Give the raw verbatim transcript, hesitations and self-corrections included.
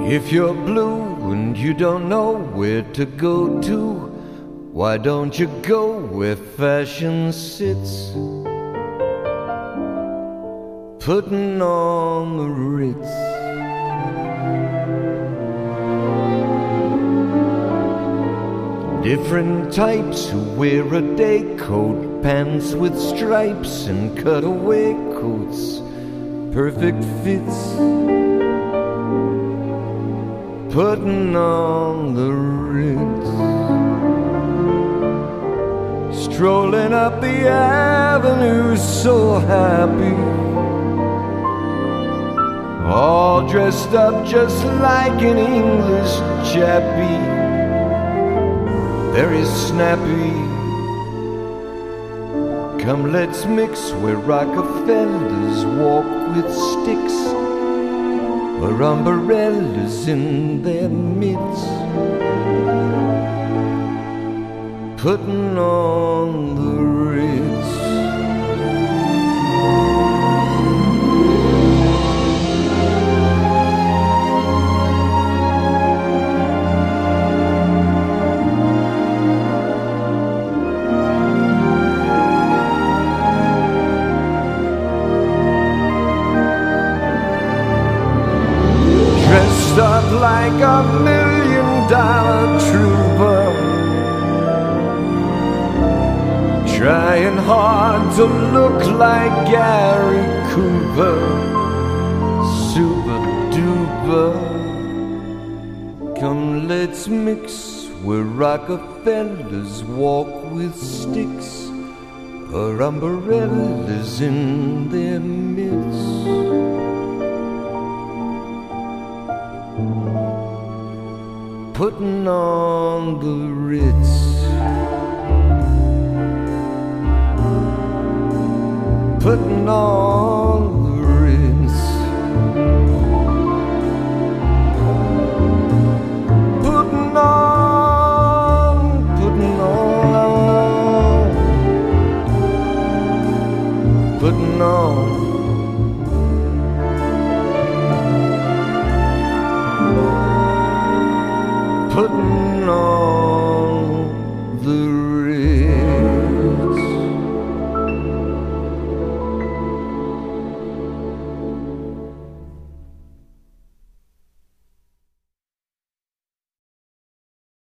If you're blue and you don't know where to go to, why don't you go where fashion sits, putting on the Ritz? Different types who wear a day coat, pants with stripes and cutaway coats, perfect fits, putting on the Ritz. Strolling up the avenue so happy, all dressed up just like an English chappie, very snappy. Come let's mix where Rockefellers walk with sticks, or umbrellas in their midst, putting on the Ritz. Dressed up like a million dollar trooper, trying hard to look like Gary Cooper, super duper. Come let's mix where Rockefellers walk with sticks, or umbrellas in their midst, putting on the Ritz. Putting on the Ritz. Putting on, putting on, putting on. Putting on